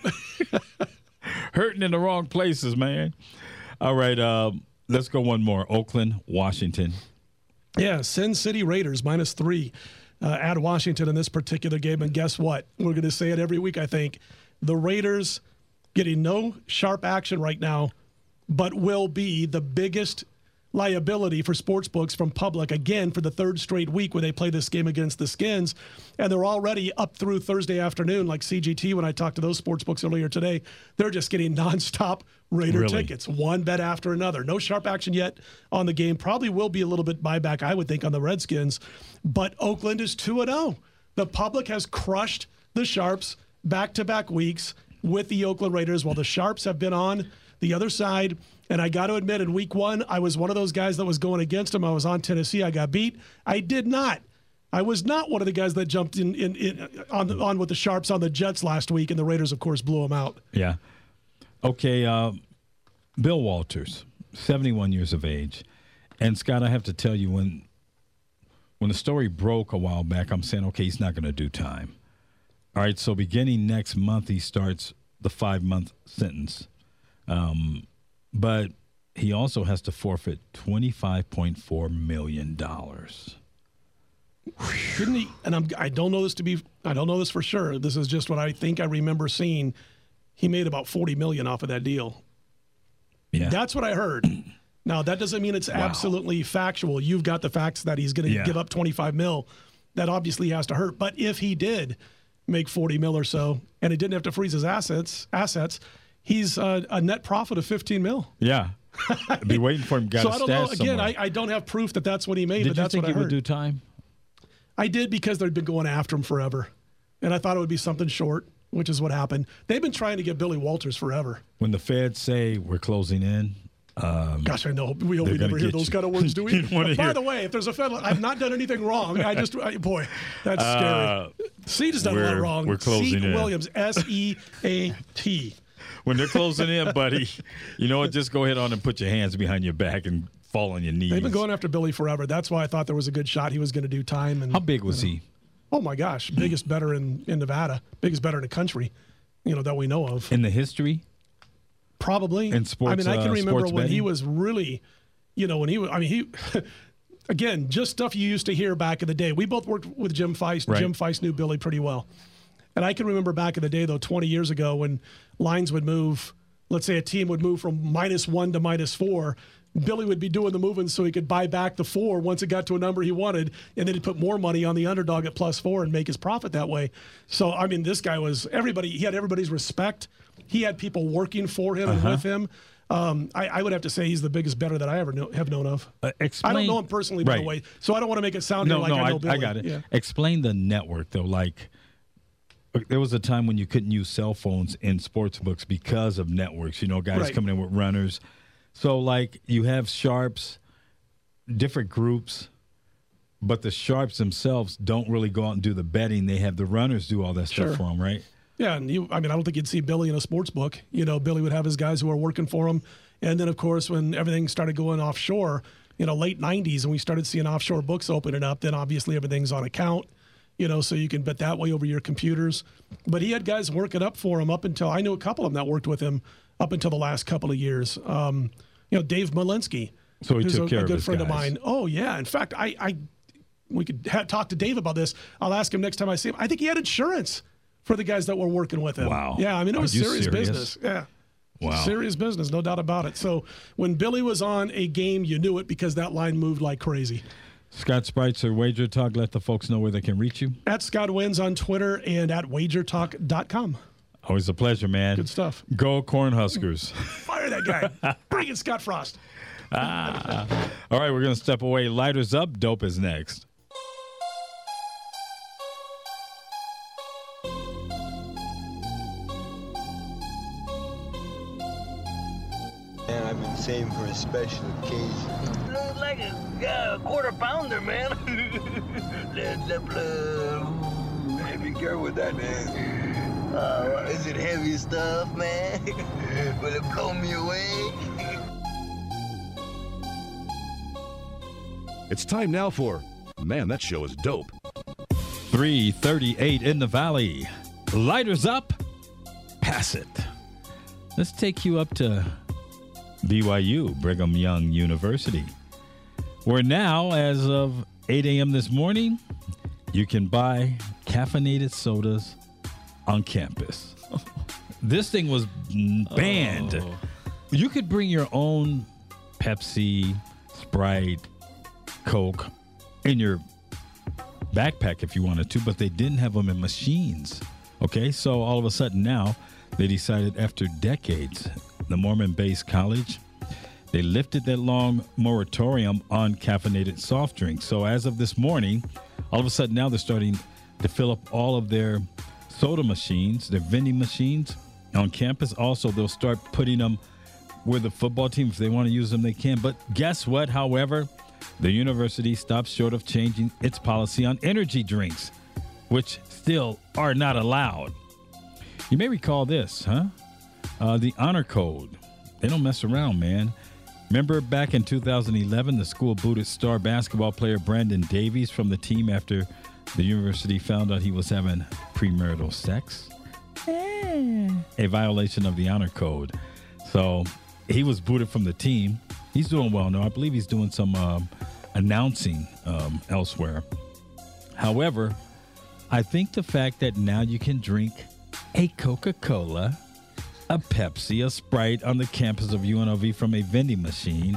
hurting in the wrong places, man. All right, um, let's go one more. Oakland, Washington. Yeah, Sin City Raiders minus three uh, at Washington in this particular game. And guess what? We're going to say it every week, I think. The Raiders getting no sharp action right now, but will be the biggest liability for sportsbooks from public again for the third straight week when they play this game against the Skins. And they're already up through Thursday afternoon, like C G T when I talked to those sportsbooks earlier today. They're just getting nonstop Raider Really? tickets, one bet after another. No sharp action yet on the game. Probably will be a little bit buyback, I would think, on the Redskins. But Oakland is two and oh. The public has crushed the Sharps back-to-back weeks with the Oakland Raiders, while the Sharps have been on the other side. And I got to admit, in week one, I was one of those guys that was going against them. I was on Tennessee. I got beat. I did not I was not one of the guys that jumped in, in, in on the, on with the Sharps on the Jets last week, and the Raiders, of course, blew them out. Yeah. Okay, uh, Bill Walters, seventy-one years of age. And, Scott, I have to tell you, when when the story broke a while back, I'm saying, okay, he's not going to do time. All right, so beginning next month, he starts the five-month sentence. Um, but he also has to forfeit twenty-five point four million dollars. Didn't he? And I'm, I don't know this to be. I don't know this for sure. This is just what I think I remember seeing. He made about forty million dollars off of that deal. Yeah, that's what I heard. Now that doesn't mean it's wow. absolutely factual. You've got the facts that he's going to yeah. give up twenty-five mil. That obviously has to hurt. But if he did make forty mil or so, and he didn't have to freeze his assets, assets, he's a, a net profit of fifteen mil. Yeah. I'd be waiting for him. Got so I don't know. Again, somewhere. I, I don't have proof that that's what he made. Did but that's you think what I he heard. would do time? I did because they'd been going after him forever, and I thought it would be something short, which is what happened. They've been trying to get Billy Walters forever. When the feds say we're closing in, um, gosh, I know we hope we never hear those you. kind of words, do we? By hear. the way, if there's a federal, I've not done anything wrong. I just, I, boy, that's scary. Uh, Seat has done a lot wrong. We're closing Seat in. Williams, S E A T. When they're closing in, buddy, you know what? Just go ahead on and put your hands behind your back and fall on your knees. They've been going after Billy forever. That's why I thought there was a good shot he was going to do time. And how big was you know, he? Oh my gosh, biggest better in, in Nevada, biggest better in the country, you know, that we know of. In the history? Probably. In sports, I mean, I can uh, remember when betting? he was really, you know, when he was, I mean, he, again, just stuff you used to hear back in the day. We both worked with Jim Feist. Right. Jim Feist knew Billy pretty well. And I can remember back in the day, though, twenty years ago when lines would move, let's say a team would move from minus one to minus four, Billy would be doing the moving so he could buy back the four once it got to a number he wanted, and then he'd put more money on the underdog at plus four and make his profit that way. So, I mean, this guy was everybody. He had everybody's respect. He had people working for him uh-huh. and with him. Um, I, I would have to say he's the biggest bettor that I ever know, have known of. Uh, explain, I don't know him personally, by right. the way, so I don't want to make it sound no, like no, I know I, Billy. I got it. Yeah. Explain the network, though. Like, there was a time when you couldn't use cell phones in sports books because of networks. You know, guys Right. coming in with runners. So, like, you have sharps, different groups, but the sharps themselves don't really go out and do the betting. They have the runners do all that Sure. stuff for them, right? Yeah, and you, I mean, I don't think you'd see Billy in a sports book. You know, Billy would have his guys who are working for him. And then, of course, when everything started going offshore, you know, late nineties, and we started seeing offshore books opening up, then obviously everything's on account, you know, so you can bet that way over your computers. But he had guys working up for him up until, I knew a couple of them that worked with him up until the last couple of years. Um, you know, Dave Malinsky, So he who's took a, care a of good his friend guys. of mine. Oh, yeah. In fact, I, I we could ha- talk to Dave about this. I'll ask him next time I see him. I think he had insurance for the guys that were working with him. Wow. Yeah, I mean, it Are was you serious, serious? business. Yeah. Wow. Serious business, no doubt about it. So when Billy was on a game, you knew it because that line moved like crazy. Scott Spreitzer, Wager Talk. Let the folks know where they can reach you. At Scott Wins on Twitter and at wager talk dot com. Always a pleasure, man. Good stuff. Go Cornhuskers. Fire that guy. Bring it, Scott Frost. ah. All right, we're going to step away. Lighters up. Dope is next. And I've been saving for a special occasion. Looks like a, uh, quarter pounder, man. Led Zeppelin. Man, be careful with that, man. Uh, is it heavy stuff, man? Will it blow me away? It's time now for, man, that show is dope. three thirty-eight in the Valley. Lighters up. Pass it. Let's take you up to B Y U, Brigham Young University, where now, as of eight a.m. this morning, you can buy caffeinated sodas on campus. This thing was banned. Oh. You could bring your own Pepsi, Sprite, Coke in your backpack if you wanted to, but they didn't have them in machines. Okay, so all of a sudden now, they decided after decades, the Mormon-based college, they lifted that long moratorium on caffeinated soft drinks. So as of this morning, all of a sudden now they're starting to fill up all of their soda machines, their vending machines on campus. Also, they'll start putting them where the football team, if they want to use them, they can. But guess what? However, the university stopped short of changing its policy on energy drinks, which still are not allowed. You may recall this, huh? Uh, the honor code. They don't mess around, man. Remember back in two thousand eleven, the school booted star basketball player Brandon Davies from the team after the university found out he was having premarital sex? A violation of the honor code. So he was booted from the team. He's doing well now. I believe he's doing some um, announcing um, elsewhere. However, I think the fact that now you can drink a Coca-Cola, a Pepsi, a Sprite on the campus of U N L V from a vending machine,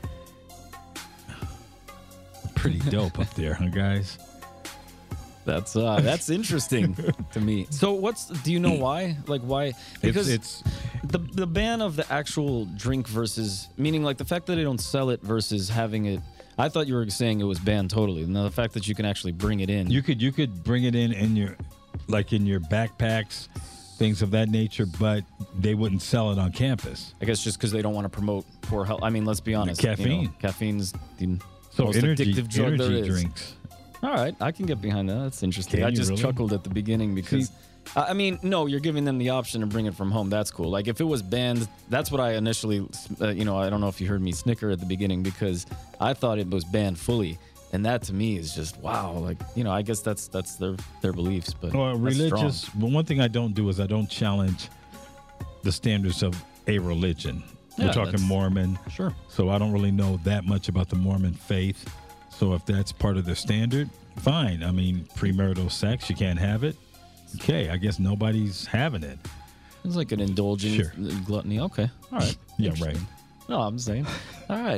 pretty dope up there, huh, guys? That's uh, that's interesting to me. So, what's do you know why? Like, why? Because it's, it's the the ban of the actual drink versus meaning like the fact that they don't sell it versus having it. I thought you were saying it was banned totally. Now the fact that you can actually bring it in. You could you could bring it in in your like in your backpacks, things of that nature, but they wouldn't sell it on campus. I guess just because they don't want to promote poor health. I mean, let's be honest. The caffeine. You know, caffeine's the So most energy, addictive drug energy there is. drinks. All right, I can get behind that. That's interesting. Can I you just really? chuckled at the beginning because, See- I I mean, no, you're giving them the option to bring it from home. That's cool. Like if it was banned, that's what I initially, uh, you know, I don't know if you heard me snicker at the beginning because I thought it was banned fully, and that to me is just wow. Like you know, I guess that's that's their their beliefs, but Well, that's religious. strong. Well, one thing I don't do is I don't challenge the standards of a religion. Yeah, We're talking that's- Mormon. Sure. So I don't really know that much about the Mormon faith. So if that's part of their standard, fine. I mean, premarital sex, you can't have it. Okay, I guess nobody's having it. It's like an indulgence, Sure. gluttony. Okay, all right. Yeah, Interesting. right. No, I'm saying. All right.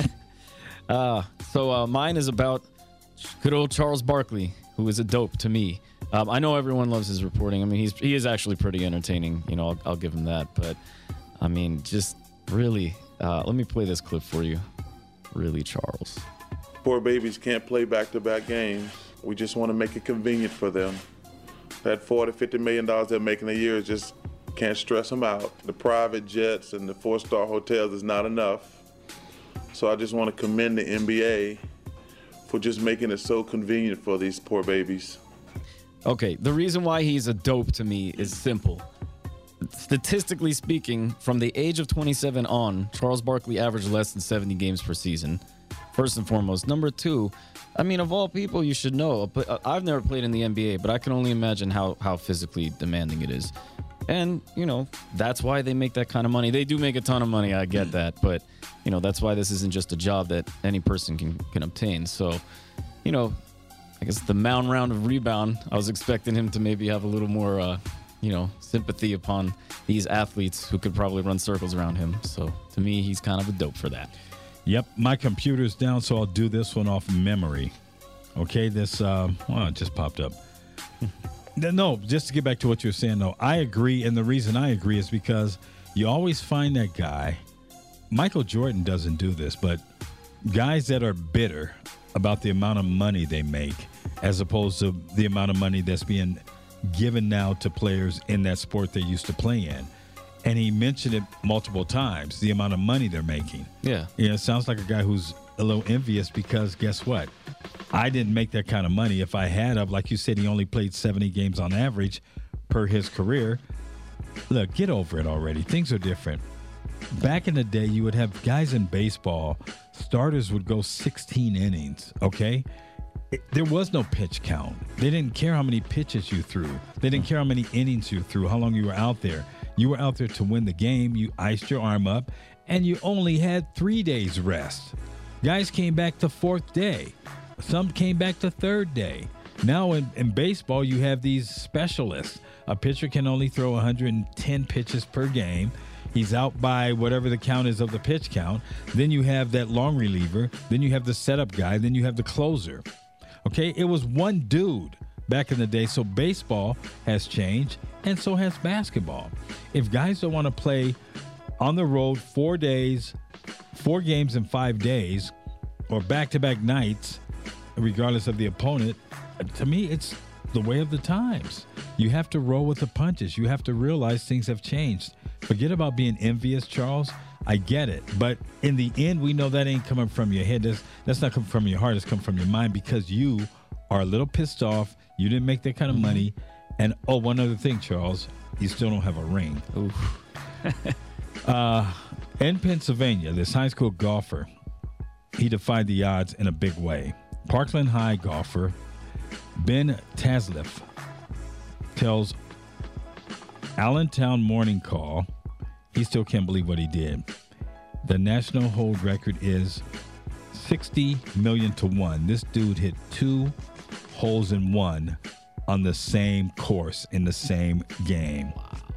uh, so uh, mine is about good old Charles Barkley, who is a dope to me. Um, I know everyone loves his reporting. I mean, he's he is actually pretty entertaining. You know, I'll, I'll give him that. But I mean, just really, uh, let me play this clip for you. Really, Charles. Poor babies can't play back-to-back games. We just want to make it convenient for them. That forty, fifty million dollars they're making a year just can't stress them out. The private jets and the four-star hotels is not enough. So I just want to commend the N B A for just making it so convenient for these poor babies. Okay, the reason why he's a dope to me is simple. Statistically speaking, from the age of twenty-seven on, Charles Barkley averaged less than seventy games per season. First and foremost. Number two, I mean, of all people, you should know. But I've never played in the N B A, but I can only imagine how, how physically demanding it is. And, you know, that's why they make that kind of money. They do make a ton of money, I get that. But, you know, that's why this isn't just a job that any person can, can obtain. So, you know, I guess the mound round of rebound, I was expecting him to maybe have a little more, uh, you know, sympathy upon these athletes who could probably run circles around him. So to me, he's kind of a dope for that. Yep, my computer's down, so I'll do this one off memory. Okay, this, um, well, it just popped up. No, just to get back to what you're saying, though, I agree, and the reason I agree is because you always find that guy. Michael Jordan doesn't do this, but guys that are bitter about the amount of money they make as opposed to the amount of money that's being given now to players in that sport they used to play in. And he mentioned it multiple times, the amount of money they're making. Yeah. You know, it sounds like a guy who's a little envious because guess what? I didn't make that kind of money. If I had of, like you said, he only played seventy games on average per his career. Look, get over it already. Things are different. Back in the day, you would have guys in baseball, starters would go sixteen innings, okay? It, there was no pitch count. They didn't care how many pitches you threw. They didn't care how many innings you threw, how long you were out there. You were out there to win the game. You iced your arm up, and you only had three days rest. Guys came back the fourth day. Some came back the third day. Now in, in baseball, you have these specialists. A pitcher can only throw one hundred ten pitches per game. He's out by whatever the count is of the pitch count. Then you have that long reliever. Then you have the setup guy. Then you have the closer. Okay, it was one dude back in the day. So baseball has changed, and so has basketball. If guys don't want to play on the road four days, four games in five days, or back-to-back nights, regardless of the opponent, to me, it's the way of the times. You have to roll with the punches. You have to realize things have changed. Forget about being envious, Charles. I get it. But in the end, we know that ain't coming from your head. That's, that's not coming from your heart. It's coming from your mind because you are a little pissed off. You didn't make that kind of money. And, oh, one other thing, Charles. You still don't have a ring. Oof. uh, in Pennsylvania, this high school golfer, he defied the odds in a big way. Parkland High golfer Ben Tasliff tells Allentown Morning Call he still can't believe what he did. The national hold record is sixty million to one. This dude hit two holes in one on the same course in the same game.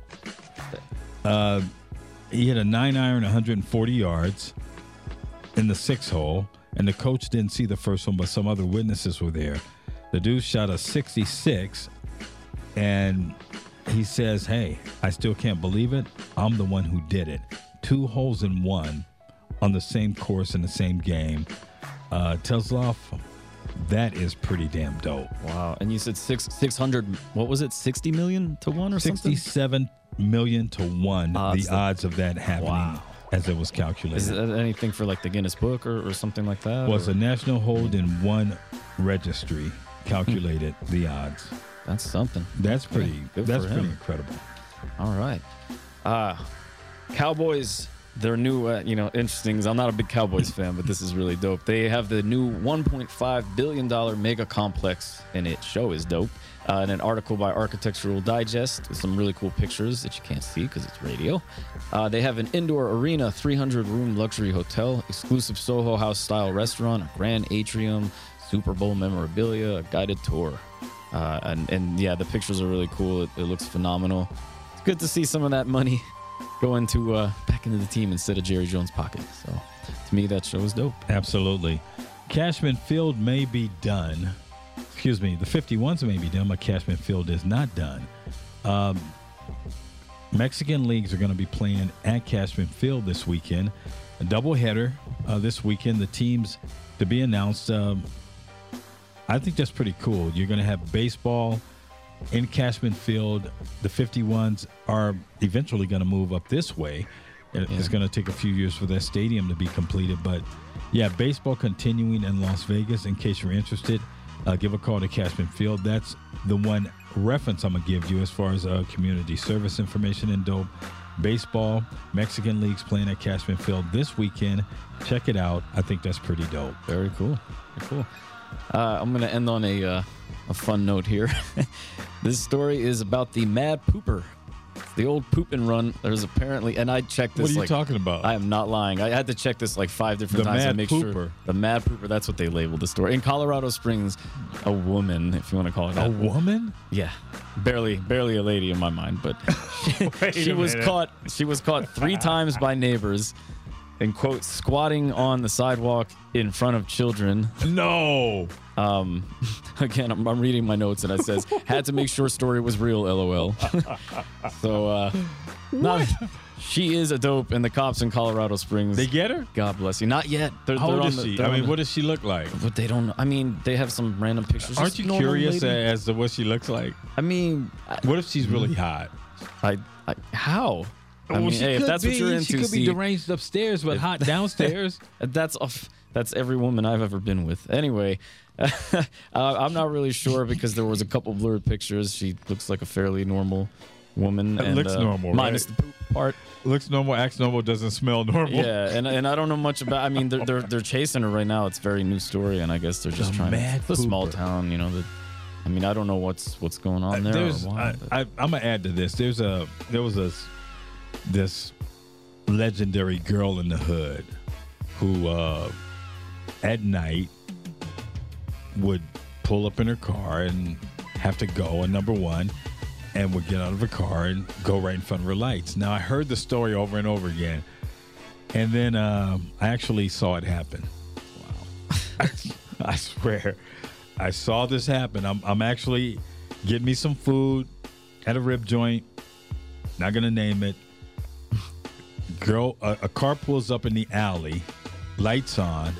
Uh, he hit a nine iron, one hundred forty yards in the sixth hole, and the coach didn't see the first one, but some other witnesses were there. The dude shot a sixty-six, and he says, hey, I still can't believe it. I'm the one who did it. Two holes in one on the same course in the same game. Uh, Tesloff, that is pretty damn dope. Wow. And you said six, 600, what was it, sixty million to one or something? sixty-seven million to one, Odds the that- odds of that happening Wow. as it was calculated. Is that anything for like the Guinness Book or, or something like that? Was or? a national hold in one registry calculated the odds. That's something. That's pretty. Yeah, good that's for pretty him. incredible. All right. Uh, Cowboys, their new, uh, you know, interesting. is I'm not a big Cowboys fan, but this is really dope. They have the new one point five billion dollars mega complex, and it show is dope. Uh, and an article by Architectural Digest with some really cool pictures that you can't see because it's radio. Uh, they have an indoor arena, three hundred room luxury hotel, exclusive Soho House style restaurant, a grand atrium, Super Bowl memorabilia, a guided tour. Uh, and, and yeah, the pictures are really cool. It, it looks phenomenal. It's good to see some of that money go into uh, back into the team instead of Jerry Jones' pocket. So to me, that show is dope. Absolutely. Cashman Field may be done. Excuse me, the fifty-ones may be done, but Cashman Field is not done. Um, Mexican leagues are going to be playing at Cashman Field this weekend. A doubleheader uh, this weekend. The teams to be announced. Um, I think that's pretty cool. You're going to have baseball in Cashman Field. The fifty-ones are eventually going to move up this way. It- Yeah. It's going to take a few years for that stadium to be completed. But, yeah, baseball continuing in Las Vegas. In case you're interested, uh, give a call to Cashman Field. That's the one reference I'm going to give you as far as uh, community service information and dope. Baseball, Mexican leagues playing at Cashman Field this weekend. Check it out. I think that's pretty dope. Very cool. Very cool. Uh, I'm going to end on a uh, a fun note here. This story is about the Mad Pooper. The old poop and run. There's apparently, and I checked this. What are you like, talking about? I am not lying. I had to check this like five different The times to Mad make Pooper. sure. The Mad Pooper. That's what they labeled the story. In Colorado Springs, a woman, if you want to call it that. A woman? Yeah, barely, barely a lady in my mind, but she, she a was minute. caught. She was caught three times by neighbors, and quote squatting on the sidewalk in front of children. No. Um, again, I'm, I'm reading my notes and it says had to make sure story was real. LOL. So, uh, not, she is a dope, and the cops in Colorado Springs. They get her? God bless you. Not yet. They're, How they're old on is the- she? they're I on mean, the- what does she look like? But they don't. I mean, they have some random pictures. Aren't Just you normal curious lady. as to what she looks like? I mean, I, What if she's really hot? I, I how? I Well, mean, she hey, if could that's what be. you're into, She could be see, deranged upstairs, but If- hot downstairs. that's off. That's every woman I've ever been with. Anyway, uh, I'm not really sure because there was a couple blurred pictures. She looks like a fairly normal woman. It and, looks uh, normal, minus right? the poop part. Looks normal, acts normal, doesn't smell normal. Yeah, and and I don't know much about. I mean, they're they're, they're chasing her right now. It's a very new story, and I guess they're just The trying. Mad to, it's a small Pooper. town, you know. The, I mean, I don't know what's what's going on there. There's, or why, I, but- I, I'm gonna add to this. There's a there was a this legendary girl in the hood who uh, at night would pull up in her car and have to go. And number one, and would get out of her car and go right in front of her lights. Now I heard the story over and over again, and then um, I actually saw it happen. Wow! I, I swear, I saw this happen. I'm I'm actually getting me some food at a rib joint. Not gonna name it. Girl, a, a car pulls up in the alley, lights on.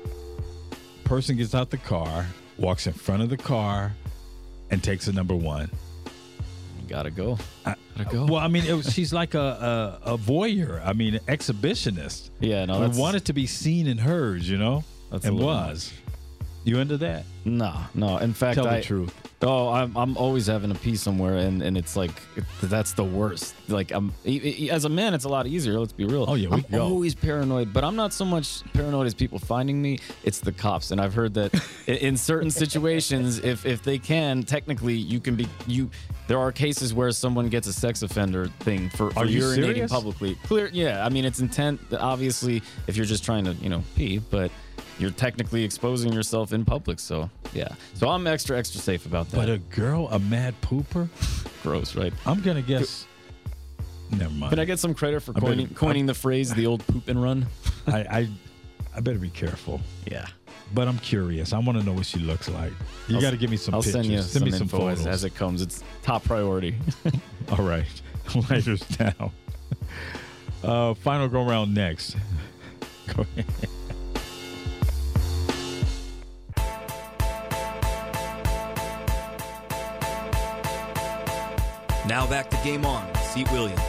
Person gets out the car, walks in front of the car, and takes a number one. you gotta go. I, Gotta go. Well, I mean, it was, she's like a, a a voyeur. I mean, an exhibitionist. Yeah, no, we that's wanted to be seen and heard, you know. That's and a little was. You into that? No, no. In fact, Tell I, the truth. Oh, I'm I'm always having a pee somewhere, and, and it's like it, that's the worst. Like I'm e- e- as a man, it's a lot easier. Let's be real. Oh yeah, we I'm can go. always paranoid, but I'm not so much paranoid as people finding me. It's the cops, and I've heard that in, in certain situations, if if they can, technically, you can be you. There are cases where someone gets a sex offender thing for, for Are you urinating serious? publicly. Clear, yeah. I mean, it's intent. Obviously, if you're just trying to, you know, pee, but you're technically exposing yourself in public. So yeah. So I'm extra extra safe about that. But a girl, a mad pooper? Gross, right? I'm gonna guess. Never mind. Can I get some credit for I better- coining, coining the phrase "the old poop and run"? I, I I better be careful. Yeah. But I'm curious. I want to know what she looks like. You I'll got to s- give me some I'll pictures. send you some me some info as, photos. as it comes. It's top priority. All right. Lighters down. Uh, final go round next. Go ahead. Now back to Game On with Seat Williams.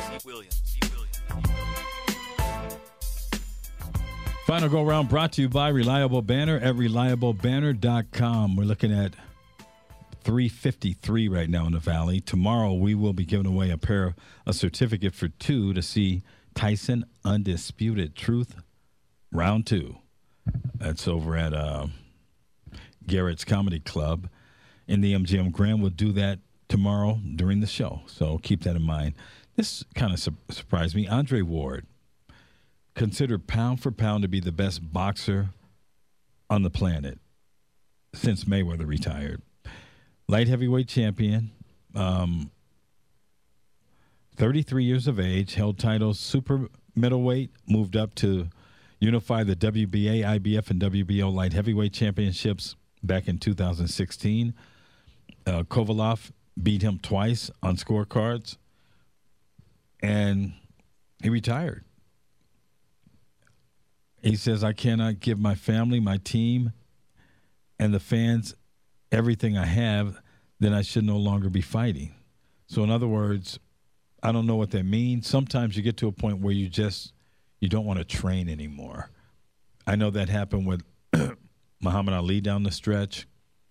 Final go round brought to you by Reliable Banner at reliable banner dot com. We're looking at three fifty-three right now in the Valley. Tomorrow we will be giving away a pair, a certificate for two to see Tyson Undisputed Truth round two. That's over at uh, Garrett's Comedy Club in the M G M Grand. We'll do that tomorrow during the show, so keep that in mind. This kind of su- surprised me. Andre Ward, considered pound for pound to be the best boxer on the planet since Mayweather retired. Light heavyweight champion, um, thirty-three years of age, held titles super middleweight, moved up to unify the W B A, I B F, and W B O light heavyweight championships back in two thousand sixteen. Uh, Kovalev beat him twice on scorecards, and he retired. He says, I cannot give my family, my team, and the fans everything I have, then I should no longer be fighting. So in other words, I don't know what that means. Sometimes you get to a point where you just, you don't want to train anymore. I know that happened with Muhammad Ali down the stretch.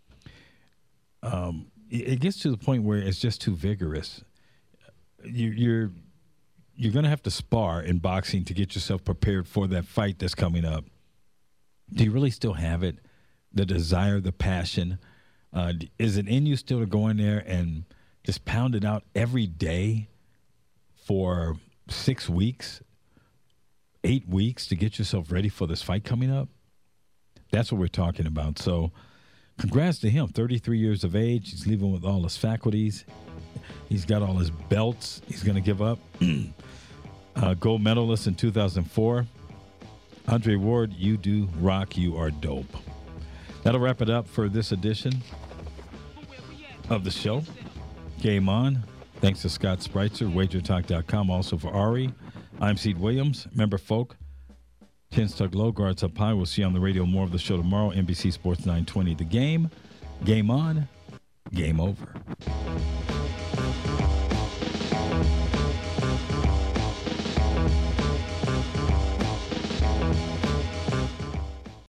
Um, it, it gets to the point where it's just too vigorous. You, you're you're going to have to spar in boxing to get yourself prepared for that fight that's coming up. Do you really still have it? The desire, the passion? Uh, is it in you still to go in there and just pound it out every day for six weeks, eight weeks to get yourself ready for this fight coming up? That's what we're talking about. So congrats to him, thirty-three years of age. He's leaving with all his faculties. He's got all his belts he's going to give up. uh, gold medalist in two thousand four. Andre Ward, you do rock. You are dope. That'll wrap it up for this edition of the show. Game On. Thanks to Scott Spreitzer, wager talk dot com. Also for Ari. I'm Seed Williams. Remember, folk, chins tucked low, guards up high. We'll see you on the radio. More of the show tomorrow. N B C Sports nine twenty. The Game. Game On. Game over.